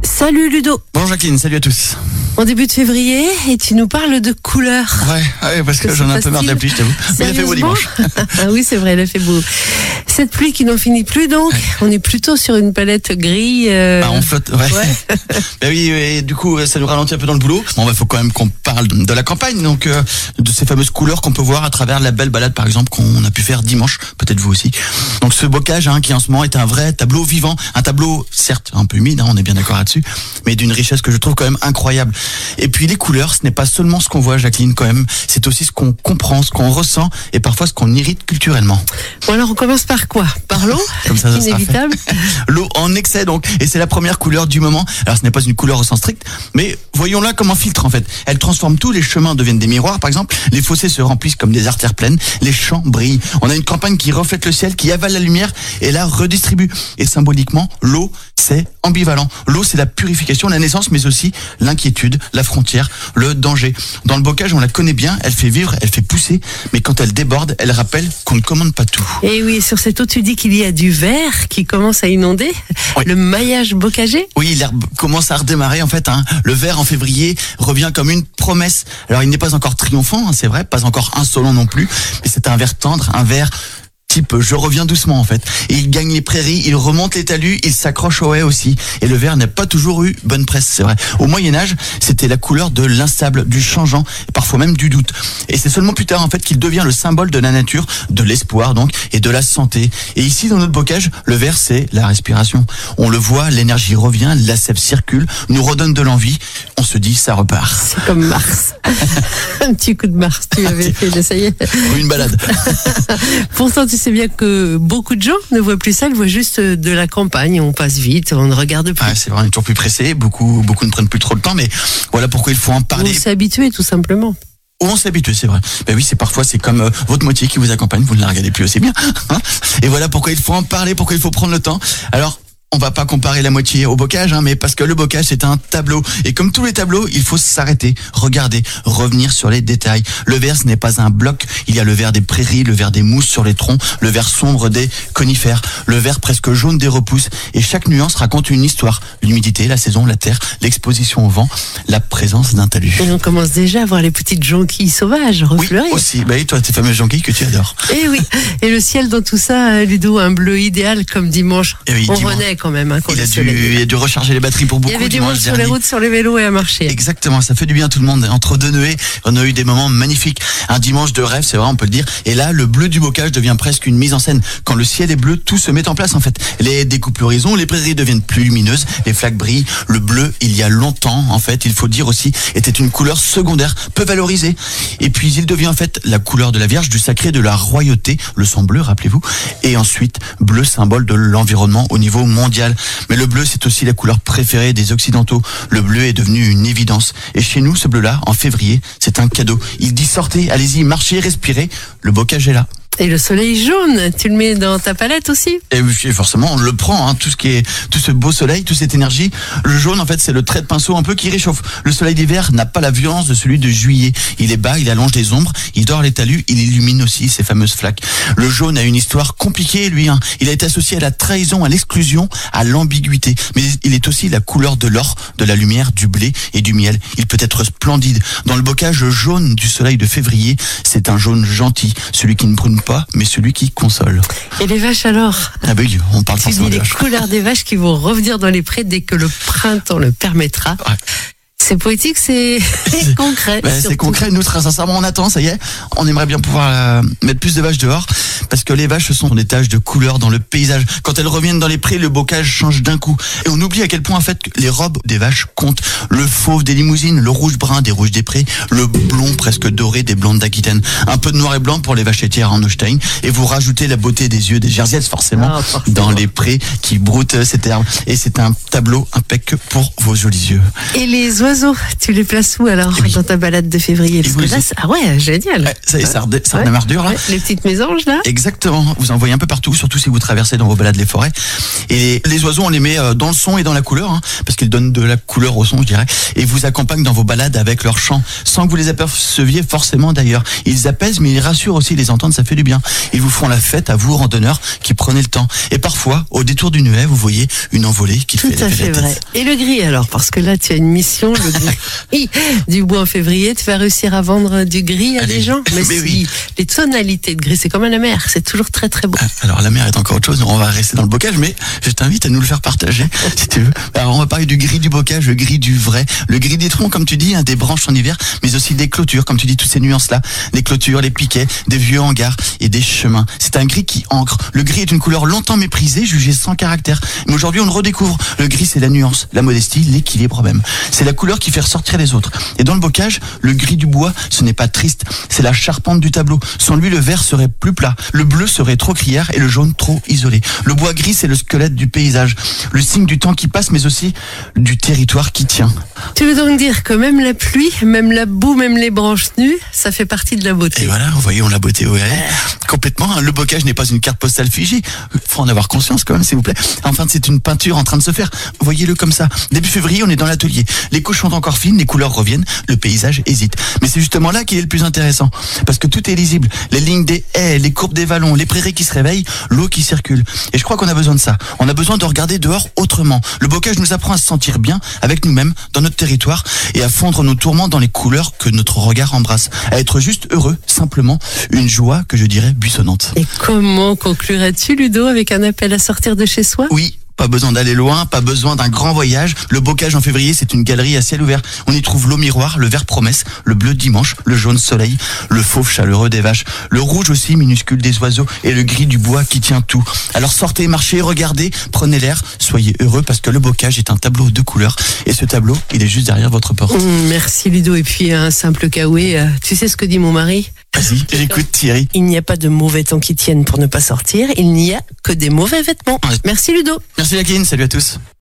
Salut Ludo. Bonjour Jacqueline, salut à tous. En début de février, et tu nous parles de couleurs. Ouais, parce que j'en ai un peu marre de la pluie, je t'avoue. Mais il a fait beau dimanche. Ah oui, c'est vrai, il a fait beau. Cette pluie qui n'en finit plus donc, on est plutôt sur une palette gris. On flotte, ouais. Ben oui, et du coup, ça nous ralentit un peu dans le boulot. Bon, faut quand même qu'on parle de la campagne, donc de ces fameuses couleurs qu'on peut voir à travers la belle balade, par exemple, qu'on a pu faire dimanche, peut-être vous aussi. Donc ce bocage, qui en ce moment est un vrai tableau vivant, un tableau certes un peu humide, on est bien d'accord là-dessus, mais d'une richesse que je trouve quand même incroyable. Et puis les couleurs, ce n'est pas seulement ce qu'on voit, Jacqueline, quand même, c'est aussi ce qu'on comprend, ce qu'on ressent, et parfois ce qu'on irrite culturellement. Bon alors on commence par quoi? Par l'eau? Comme ça inévitable. L'eau en excès donc, et c'est la première couleur du moment. Alors ce n'est pas une couleur au sens strict, mais voyons-la comme un filtre en fait. Elle transforme tout, les chemins deviennent des miroirs par exemple, les fossés se remplissent comme des artères pleines, les champs brillent. On a une campagne qui reflète le ciel, qui avale la lumière et la redistribue. Et symboliquement, l'eau, c'est ambivalent. L'eau, c'est la purification, la naissance, mais aussi l'inquiétude, la frontière, le danger. Dans le bocage, on la connaît bien, elle fait vivre, elle fait pousser, mais quand elle déborde, elle rappelle qu'on ne commande pas tout. Et oui, sur cette eau, tu dis qu'il y a du verre qui commence à inonder, oui. Le maillage bocager. Oui, l'herbe commence à redémarrer en fait. Le vert en février revient comme une promesse. Alors il n'est pas encore triomphant, c'est vrai, pas encore insolent non plus, mais c'est un vert tendre, un vert type je reviens doucement en fait. Et il gagne les prairies, il remonte les talus, il s'accroche aux haies aussi. Et le vert n'a pas toujours eu bonne presse, c'est vrai. Au Moyen-Âge, c'était la couleur de l'instable, du changeant, parfois même du doute. Et c'est seulement plus tard en fait qu'il devient le symbole de la nature, de l'espoir donc, et de la santé. Et ici dans notre bocage, le vert c'est la respiration. On le voit, l'énergie revient, la sève circule, nous redonne de l'envie. On se dit ça repart. C'est comme Mars. Un petit coup de Mars, tu avais fait, ça y est. Une balade. Pourtant, tu sais bien que beaucoup de gens ne voient plus ça, ils voient juste de la campagne, on passe vite, on ne regarde plus. Ah, c'est vrai, on est toujours plus pressé, beaucoup ne prennent plus trop le temps, mais voilà pourquoi il faut en parler. On s'est habitué tout simplement. On s'est habitué, c'est vrai. Ben oui, c'est comme votre moitié qui vous accompagne, vous ne la regardez plus aussi bien. Et voilà pourquoi il faut en parler, pourquoi il faut prendre le temps. Alors, on va pas comparer la moitié au bocage, mais parce que le bocage c'est un tableau. Et comme tous les tableaux, il faut s'arrêter, regarder, revenir sur les détails. Le vert, ce n'est pas un bloc. Il y a le vert des prairies, le vert des mousses sur les troncs, le vert sombre des conifères, le vert presque jaune des repousses. Et chaque nuance raconte une histoire. L'humidité, la saison, la terre, l'exposition au vent, la présence d'un talus. Et on commence déjà à voir les petites jonquilles sauvages refleurir. Oui, aussi. Bah oui, toi, tes fameuses jonquilles que tu adores. Et oui. Et le ciel dans tout ça, Ludo, un bleu idéal comme dimanche. Et oui, on renaît quand même. Il a dû recharger les batteries pour beaucoup. Il y avait du monde sur les routes, sur les vélos et à marcher. Exactement, ça fait du bien à tout le monde. Entre deux nuées, on a eu des moments magnifiques. Un dimanche de rêve, c'est vrai, on peut le dire. Et là, le bleu du bocage devient presque une mise en scène. Quand le ciel est bleu, tout se met en place en fait. Les découpes l'horizon, les prairies deviennent plus lumineuses, les flaques brillent. Le bleu, il y a longtemps, en fait, il faut dire aussi, était une couleur secondaire, peu valorisée. Et puis il devient en fait la couleur de la Vierge, du sacré, de la royauté, le sang bleu, rappelez-vous. Et ensuite, bleu, symbole de l'environnement au niveau mondial. Mais le bleu, c'est aussi la couleur préférée des Occidentaux. Le bleu est devenu une évidence. Et chez nous, ce bleu-là, en février, c'est un cadeau. Il dit sortez, allez-y, marchez, respirez. Le bocage est là. Et le soleil jaune, tu le mets dans ta palette aussi? Et forcément, on le prend, tout ce beau soleil, toute cette énergie. Le jaune, en fait, c'est le trait de pinceau un peu qui réchauffe. Le soleil d'hiver n'a pas la violence de celui de juillet. Il est bas, il allonge les ombres, il dore les talus, il illumine aussi ces fameuses flaques. Le jaune a une histoire compliquée, lui. Il a été associé à la trahison, à l'exclusion, à l'ambiguïté. Mais il est aussi la couleur de l'or, de la lumière, du blé et du miel. Il peut être splendide. Dans le bocage jaune du soleil de février, c'est un jaune gentil, celui qui ne brûle pas, mais celui qui console. Et les vaches alors? Ah ben, on parle forcément des vaches. Les couleurs des vaches qui vont revenir dans les prés dès que le printemps le permettra. Ouais. C'est poétique, c'est concret. C'est concret. Nous, très sincèrement, on attend, ça y est. On aimerait bien pouvoir mettre plus de vaches dehors, parce que les vaches sont des taches de couleur dans le paysage. Quand elles reviennent dans les prés, le bocage change d'un coup. Et on oublie à quel point, en fait, les robes des vaches comptent. Le fauve des limousines, le rouge-brun des rouges des prés, le blond presque doré des blondes d'Aquitaine. Un peu de noir et blanc pour les vaches laitières en Holstein. Et vous rajoutez la beauté des yeux des Jerseyaises, forcément, dans les prés qui broutent cette herbe. Et c'est un tableau impec pour vos jolis yeux. Et les oiseaux oiseaux, tu les places où alors dans ta balade de février? Parce que là, ah ouais, génial. Ouais, ça redémarre dur là. Ouais, les petites mésanges là. Exactement, vous en voyez un peu partout, surtout si vous traversez dans vos balades les forêts. Et les oiseaux, on les met dans le son et dans la couleur, parce qu'ils donnent de la couleur au son, je dirais, et vous accompagnent dans vos balades avec leur chant, sans que vous les aperceviez forcément d'ailleurs. Ils apaisent, mais ils rassurent aussi, les entendre, ça fait du bien. Ils vous font la fête à vous, randonneurs, qui prenez le temps. Et parfois, au détour d'une haie, vous voyez une envolée qui fait tout à fait vrai. Et le gris alors, parce que là tu as une mission, le gris du bois en février, tu vas réussir à vendre du gris à des gens. Mais si, oui. Les tonalités de gris, c'est comme à la mer, c'est toujours très très beau. Alors la mer est encore autre chose, on va rester dans le bocage, mais je t'invite à nous le faire partager si tu veux. Alors on va parler du gris du bocage, le gris du vrai, le gris des troncs comme tu dis, des branches en hiver, mais aussi des clôtures, comme tu dis, toutes ces nuances-là, les clôtures, les piquets, des vieux hangars et des chemins. C'est un gris qui ancre. Le gris est une couleur longtemps méprisée, jugée sans caractère. Mais aujourd'hui on le redécouvre. Le gris c'est la nuance, la modestie, l'équilibre même. C'est la couleur qui fait ressortir les autres. Et dans le bocage, le gris du bois, ce n'est pas triste, c'est la charpente du tableau. Sans lui, le vert serait plus plat, le bleu serait trop criard et le jaune trop isolé. Le bois gris, c'est le squelette du paysage, le signe du temps qui passe, mais aussi du territoire qui tient. Tu veux donc dire que même la pluie, même la boue, même les branches nues, ça fait partie de la beauté. Et voilà, vous voyez, on l'a beauté complètement. Le bocage n'est pas une carte postale figée. Faut en avoir conscience quand même, s'il vous plaît. Enfin, c'est une peinture en train de se faire. Voyez-le comme ça. Début février, on est dans l'atelier. Les couches sont encore fines, les couleurs reviennent, le paysage hésite. Mais c'est justement là qu'il est le plus intéressant. Parce que tout est lisible. Les lignes des haies, les courbes des vallons, les prairies qui se réveillent, l'eau qui circule. Et je crois qu'on a besoin de ça. On a besoin de regarder dehors autrement. Le bocage nous apprend à se sentir bien avec nous-mêmes, dans notre territoire, et à fondre nos tourments dans les couleurs que notre regard embrasse. À être juste heureux, simplement. Une joie que je dirais buissonnante. Et comment conclurais-tu, Ludo, avec un appel à sortir de chez soi? Oui. Pas besoin d'aller loin, pas besoin d'un grand voyage. Le bocage en février, c'est une galerie à ciel ouvert. On y trouve l'eau miroir, le vert promesse, le bleu dimanche, le jaune soleil, le fauve chaleureux des vaches, le rouge aussi minuscule des oiseaux et le gris du bois qui tient tout. Alors sortez, marchez, regardez, prenez l'air, soyez heureux parce que le bocage est un tableau de couleurs. Et ce tableau, il est juste derrière votre porte. Merci Ludo. Et puis un simple caouet, tu sais ce que dit mon mari? Vas-y, j'écoute Thierry. Il n'y a pas de mauvais temps qui tiennent pour ne pas sortir, il n'y a que des mauvais vêtements. Merci Ludo. Merci Jacqueline, salut à tous.